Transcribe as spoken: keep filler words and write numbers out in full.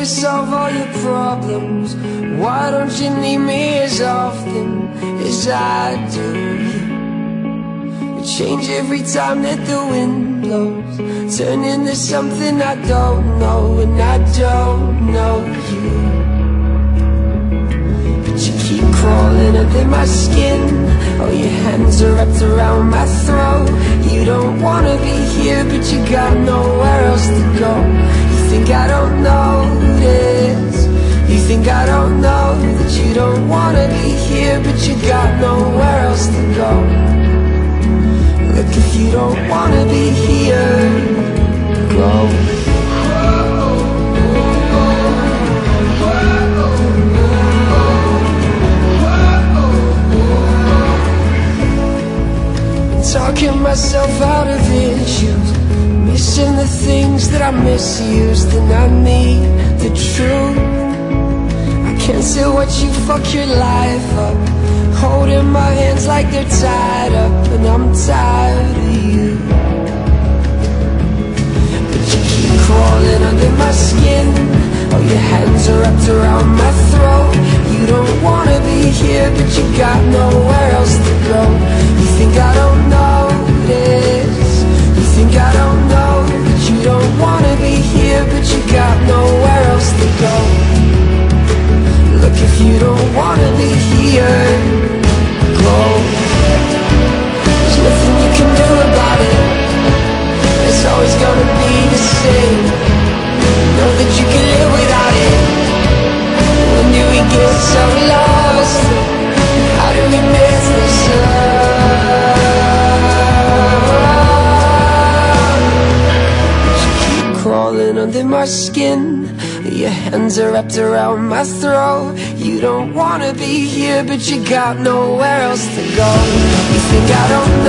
to solve all your problems? Why don't you need me as often as I do? You change every time that the wind blows, turn into something I don't know, and I don't know you. But you keep crawling under my skin, oh, your hands are wrapped around my throat. You don't wanna be here, but you got nowhere else to go. You think I don't notice, you think I don't know that you don't wanna be here, but you got nowhere else to go. Look, if you don't wanna be here, go. Talking myself out of issues, missing the things that I misused, and I need the truth. I can't say what you fuck your life up, holding my hands like they're tied up, and I'm tired of you. But you keep crawling under my skin, oh, your hands are wrapped around my throat. You don't wanna be here, but you got nowhere else to go. You think I don't notice, you think I don't know that you don't wanna be here, but you got nowhere else to go. Look, if you don't wanna be here, go. There's nothing you can do about it, it's always gonna be the same. Know that you can live without it. When do we get so lost? How do we mess this up? You keep crawling under my skin, your hands are wrapped around my throat. You don't wanna be here, but you got nowhere else to go. You think I don't